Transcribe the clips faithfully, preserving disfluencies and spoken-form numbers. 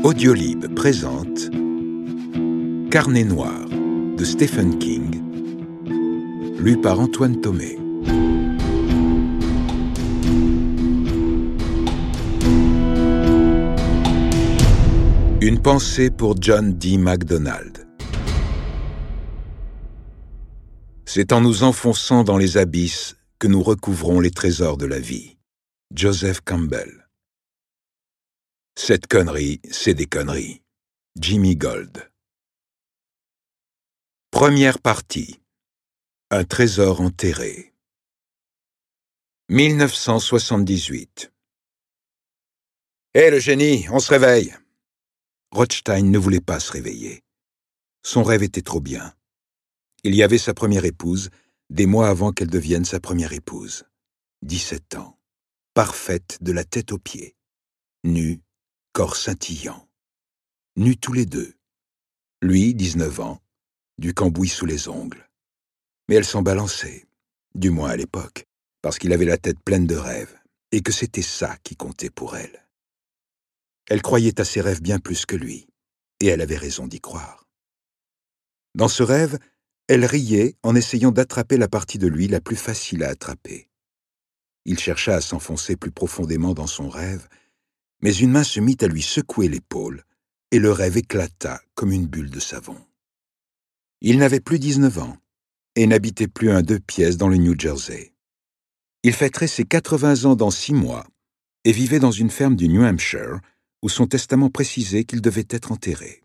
Audiolib présente Carnet noir de Stephen King, lu par Antoine Thomé. Une pensée pour John D. MacDonald. C'est en nous enfonçant dans les abysses que nous recouvrons les trésors de la vie. Joseph Campbell. Cette connerie, c'est des conneries. Jimmy Gold. Première partie. Un trésor enterré. mille neuf cent soixante-dix-huit. Hé, hey, le génie, on se réveille. Rothstein ne voulait pas se réveiller. Son rêve était trop bien. Il y avait sa première épouse, des mois avant qu'elle devienne sa première épouse. dix-sept ans. Parfaite de la tête aux pieds. Nue, corps scintillant. Nus tous les deux. Lui, dix-neuf ans, du cambouis sous les ongles. Mais elle s'en balançait, du moins à l'époque, parce qu'il avait la tête pleine de rêves, et que c'était ça qui comptait pour elle. Elle croyait à ses rêves bien plus que lui, et elle avait raison d'y croire. Dans ce rêve, elle riait en essayant d'attraper la partie de lui la plus facile à attraper. Il chercha à s'enfoncer plus profondément dans son rêve, mais une main se mit à lui secouer l'épaule, et le rêve éclata comme une bulle de savon. Il n'avait plus dix-neuf ans, et n'habitait plus un deux pièces dans le New Jersey. Il fêterait ses quatre-vingts ans dans six mois, et vivait dans une ferme du New Hampshire, où son testament précisait qu'il devait être enterré.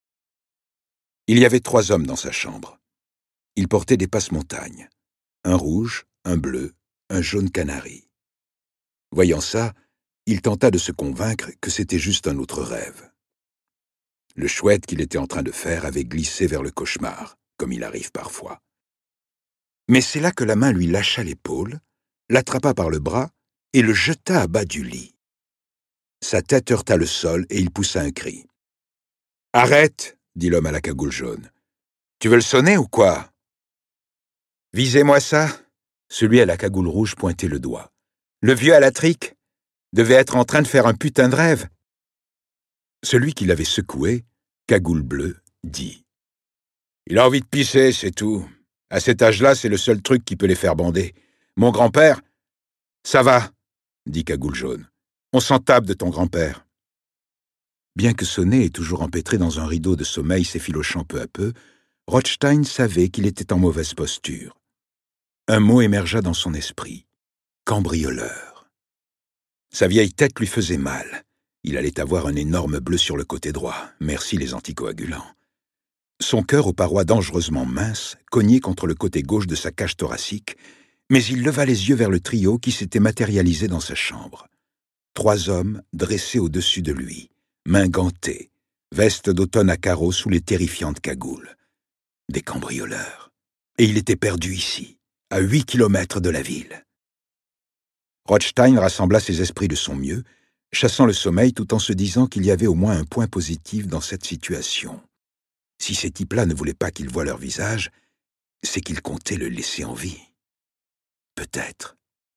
Il y avait trois hommes dans sa chambre. Ils portaient des passe-montagnes, un rouge, un bleu, un jaune canari. Voyant ça, il tenta de se convaincre que c'était juste un autre rêve. Le chouette qu'il était en train de faire avait glissé vers le cauchemar, comme il arrive parfois. Mais c'est là que la main lui lâcha l'épaule, l'attrapa par le bras et le jeta à bas du lit. Sa tête heurta le sol et il poussa un cri. « Arrête !» dit l'homme à la cagoule jaune. « Tu veux le sonner ou quoi ?»« Visez-moi ça !» Celui à la cagoule rouge pointait le doigt. « Le vieux à la trique devait être en train de faire un putain de rêve. » Celui qui l'avait secoué, cagoule bleue, dit « Il a envie de pisser, c'est tout. À cet âge-là, c'est le seul truc qui peut les faire bander. Mon grand-père... » « Ça va, » dit cagoule jaune. « On s'en tape de ton grand-père. » Bien que son nez ait toujours empêtré dans un rideau de sommeil s'effilochant peu à peu, Rothstein savait qu'il était en mauvaise posture. Un mot émergea dans son esprit. Cambrioleur. Sa vieille tête lui faisait mal. Il allait avoir un énorme bleu sur le côté droit. Merci les anticoagulants. Son cœur aux parois dangereusement minces cognait contre le côté gauche de sa cage thoracique, mais il leva les yeux vers le trio qui s'était matérialisé dans sa chambre. Trois hommes dressés au-dessus de lui, mains gantées, vestes d'automne à carreaux sous les terrifiantes cagoules. Des cambrioleurs. Et il était perdu ici, à huit kilomètres de la ville. Rothstein rassembla ses esprits de son mieux, chassant le sommeil tout en se disant qu'il y avait au moins un point positif dans cette situation. Si ces types-là ne voulaient pas qu'il voie leur visage, c'est qu'ils comptaient le laisser en vie. Peut-être.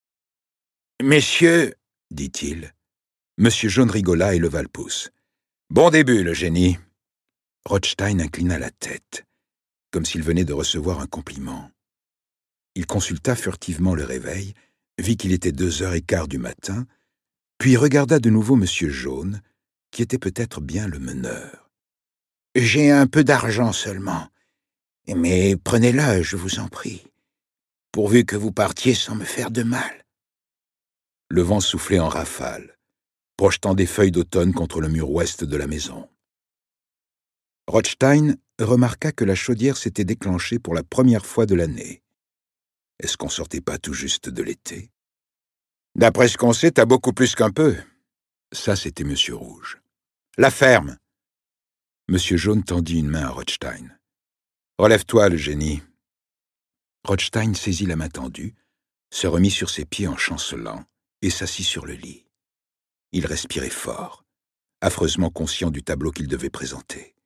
« Messieurs, » dit-il. Monsieur Jaune rigola et leva le pouce. « Bon début, le génie. » Rothstein inclina la tête, comme s'il venait de recevoir un compliment. Il consulta furtivement le réveil, vit qu'il était deux heures et quart du matin, puis regarda de nouveau Monsieur Jaune, qui était peut-être bien le meneur. « J'ai un peu d'argent seulement, mais prenez-le, je vous en prie, pourvu que vous partiez sans me faire de mal. » Le vent soufflait en rafales, projetant des feuilles d'automne contre le mur ouest de la maison. Rothstein remarqua que la chaudière s'était déclenchée pour la première fois de l'année. Est-ce qu'on sortait pas tout juste de l'été? « D'après ce qu'on sait, t'as beaucoup plus qu'un peu. » Ça, c'était Monsieur Rouge. « La ferme !» Monsieur Jaune tendit une main à Rothstein. « Relève-toi, le génie. » Rothstein saisit la main tendue, se remit sur ses pieds en chancelant et s'assit sur le lit. Il respirait fort, affreusement conscient du tableau qu'il devait présenter.